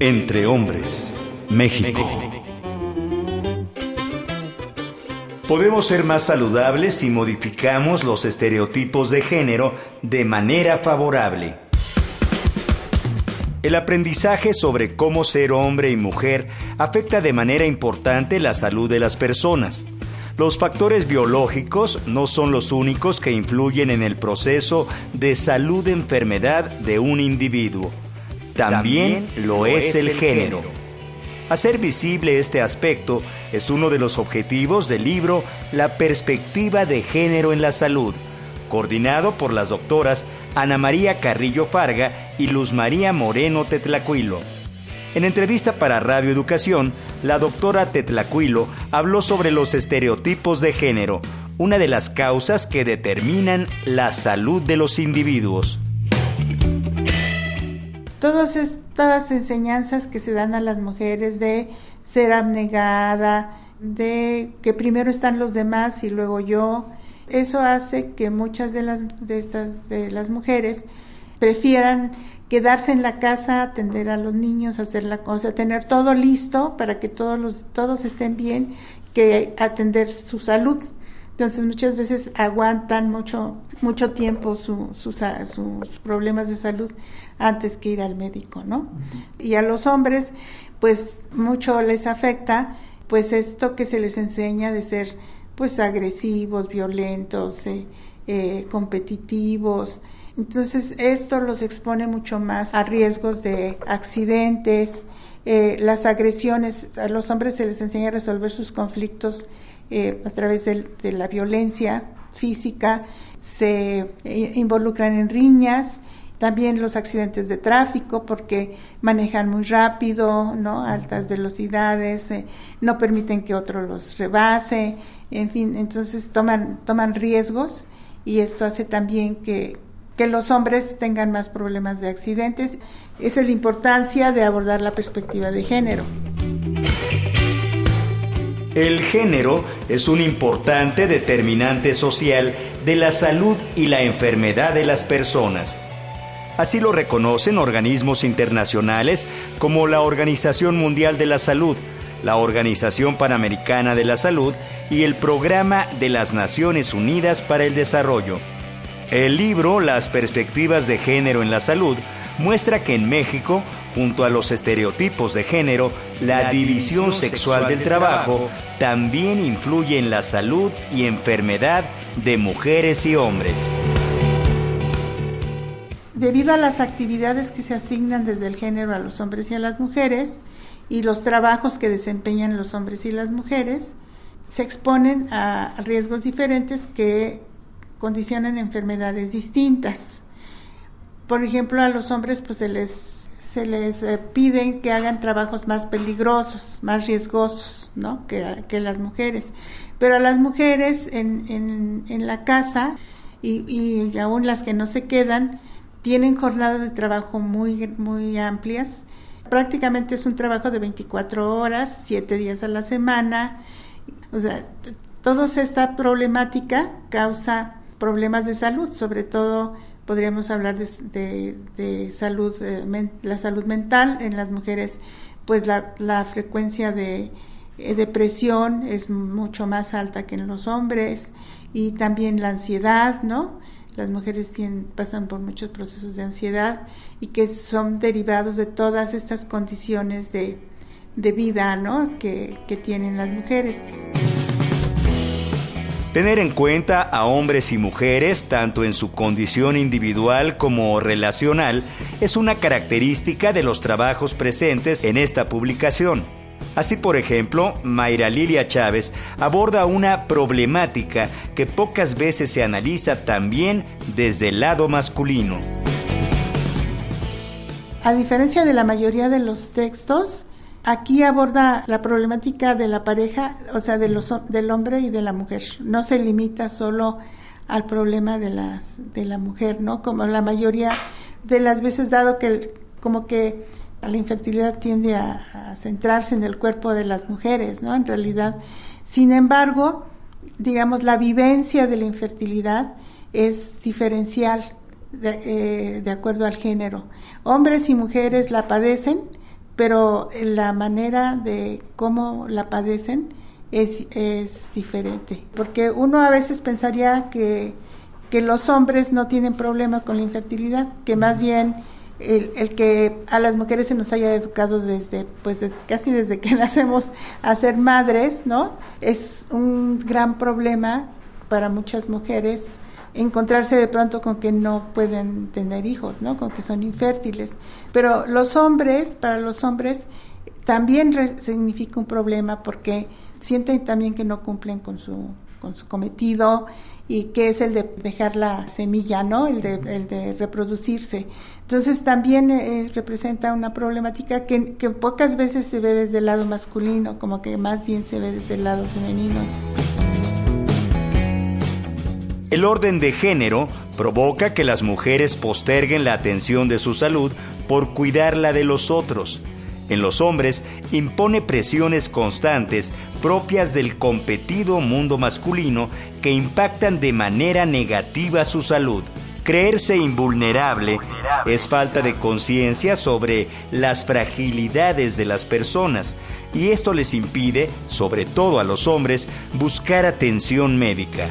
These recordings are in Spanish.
Entre hombres, México. Podemos ser más saludables si modificamos los estereotipos de género de manera favorable. El aprendizaje sobre cómo ser hombre y mujer afecta de manera importante la salud de las personas. Los factores biológicos no son los únicos que influyen en el proceso de salud-enfermedad de un individuo. También lo es el género. Hacer visible este aspecto es uno de los objetivos del libro La perspectiva de género en la salud, coordinado por las doctoras Ana María Carrillo Farga y Luz María Moreno Tetlacuilo. En entrevista para Radio Educación, la doctora Tetlacuilo habló sobre los estereotipos de género, una de las causas que determinan la salud de los individuos. Todas estas enseñanzas que se dan a las mujeres de ser abnegada, de que primero están los demás y luego yo, eso hace que muchas de las mujeres prefieran quedarse en la casa, atender a los niños, hacer la cosa, tener todo listo para que todos estén bien, que atender su salud. Entonces muchas veces aguantan mucho tiempo sus problemas de salud antes que ir al médico, ¿no? Y a los hombres, pues mucho les afecta, pues esto que se les enseña de ser, pues agresivos, violentos, competitivos. Entonces esto los expone mucho más a riesgos de accidentes, las agresiones. A los hombres se les enseña a resolver sus conflictos a través de la violencia física, se involucran en riñas, también los accidentes de tráfico porque manejan muy rápido, ¿no? Altas velocidades, no permiten que otro los rebase, en fin, entonces toman riesgos y esto hace también que los hombres tengan más problemas de accidentes. Esa es la importancia de abordar la perspectiva de género. El género es un importante determinante social de la salud y la enfermedad de las personas. Así lo reconocen organismos internacionales como la Organización Mundial de la Salud, la Organización Panamericana de la Salud y el Programa de las Naciones Unidas para el Desarrollo. El libro Las perspectivas de género en la salud muestra que en México, junto a los estereotipos de género, la división sexual del trabajo también influye en la salud y enfermedad de mujeres y hombres. Debido a las actividades que se asignan desde el género a los hombres y a las mujeres, y los trabajos que desempeñan los hombres y las mujeres, se exponen a riesgos diferentes que condicionan enfermedades distintas. Por ejemplo, a los hombres pues se les piden que hagan trabajos más peligrosos, más riesgosos, ¿no? que las mujeres. Pero a las mujeres en la casa y aún las que no se quedan, tienen jornadas de trabajo muy, muy amplias. Prácticamente es un trabajo de 24 horas, 7 días a la semana. O sea, toda esta problemática causa problemas de salud, sobre todo podríamos hablar de salud, la salud mental en las mujeres, pues la frecuencia de depresión es mucho más alta que en los hombres, y también la ansiedad, ¿no? Las mujeres pasan por muchos procesos de ansiedad y que son derivados de todas estas condiciones de vida, ¿no? que tienen las mujeres. Tener en cuenta a hombres y mujeres, tanto en su condición individual como relacional, es una característica de los trabajos presentes en esta publicación. Así, por ejemplo, Mayra Lilia Chávez aborda una problemática que pocas veces se analiza también desde el lado masculino. A diferencia de la mayoría de los textos, aquí aborda la problemática de la pareja, o sea, del hombre y de la mujer. No se limita solo al problema de la mujer, ¿no? Como la mayoría de las veces, dado que como que la infertilidad tiende a centrarse en el cuerpo de las mujeres, ¿no? En realidad, sin embargo, digamos, la vivencia de la infertilidad es diferencial de acuerdo al género. Hombres y mujeres la padecen, pero la manera de cómo la padecen es diferente, porque uno a veces pensaría que los hombres no tienen problema con la infertilidad, que más bien el que a las mujeres se nos haya educado casi desde que nacemos a ser madres, ¿no? Es un gran problema para muchas mujeres encontrarse de pronto con que no pueden tener hijos, ¿no? Con que son infértiles. Pero para los hombres también significa un problema, porque sienten también que no cumplen con su cometido, y que es el de dejar la semilla, ¿no? El de reproducirse. Entonces también representa una problemática que pocas veces se ve desde el lado masculino, como que más bien se ve desde el lado femenino. El orden de género provoca que las mujeres posterguen la atención de su salud por cuidarla de los otros. En los hombres impone presiones constantes propias del competido mundo masculino que impactan de manera negativa su salud. Creerse invulnerable es falta de conciencia sobre las fragilidades de las personas, y esto les impide, sobre todo a los hombres, buscar atención médica.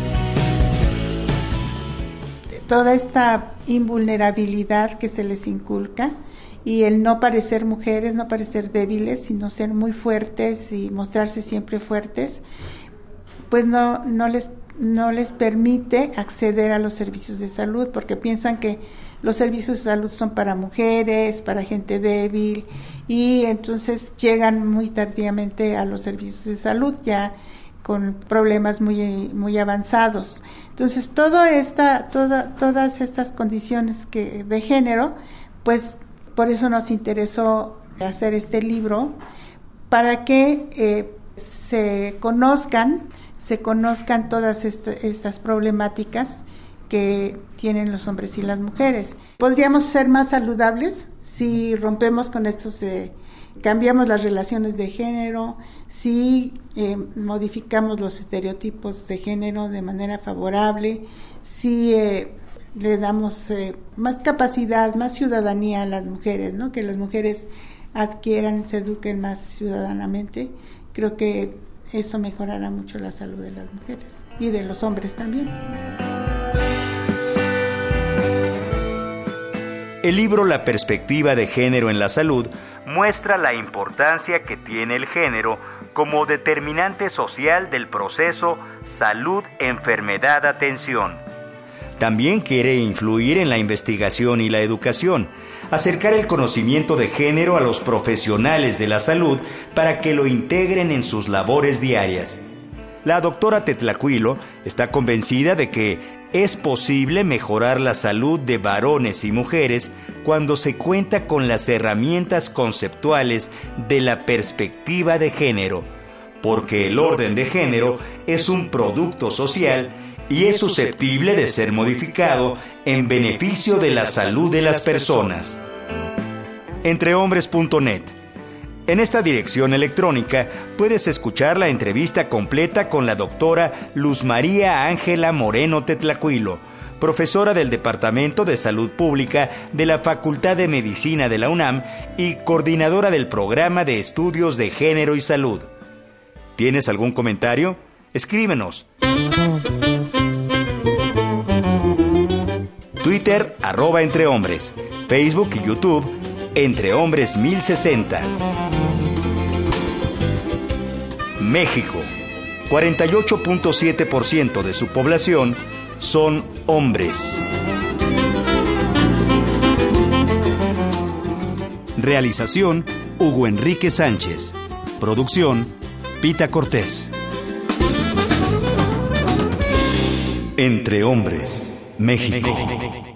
Toda esta invulnerabilidad que se les inculca, y el no parecer mujeres, no parecer débiles, sino ser muy fuertes y mostrarse siempre fuertes, pues no les permite acceder a los servicios de salud, porque piensan que los servicios de salud son para mujeres, para gente débil, y entonces llegan muy tardíamente a los servicios de salud, ya con problemas muy avanzados. Entonces todas estas condiciones de género, pues por eso nos interesó hacer este libro, para que se conozcan todas estas problemáticas que tienen los hombres y las mujeres. Podríamos ser más saludables si rompemos con estos, cambiamos las relaciones de género, si modificamos los estereotipos de género de manera favorable, si le damos más capacidad, más ciudadanía a las mujeres, ¿no? Que las mujeres adquieran, se eduquen más ciudadanamente. Creo que eso mejorará mucho la salud de las mujeres y de los hombres también. El libro La perspectiva de género en la salud muestra la importancia que tiene el género como determinante social del proceso salud-enfermedad-atención. También quiere influir en la investigación y la educación, acercar el conocimiento de género a los profesionales de la salud para que lo integren en sus labores diarias. La doctora Tetlacuilo está convencida de que es posible mejorar la salud de varones y mujeres cuando se cuenta con las herramientas conceptuales de la perspectiva de género, porque el orden de género es un producto social y es susceptible de ser modificado en beneficio de la salud de las personas. Entrehombres.net. En esta dirección electrónica puedes escuchar la entrevista completa con la doctora Luz María Ángela Moreno Tetlacuilo, profesora del Departamento de Salud Pública de la Facultad de Medicina de la UNAM y coordinadora del Programa de Estudios de Género y Salud. ¿Tienes algún comentario? Escríbenos. Twitter, @entrehombres. Facebook y YouTube, Entre Hombres 1060. México, 48.7% de su población son hombres. Realización, Hugo Enrique Sánchez. Producción, Pita Cortés. Entre Hombres, México.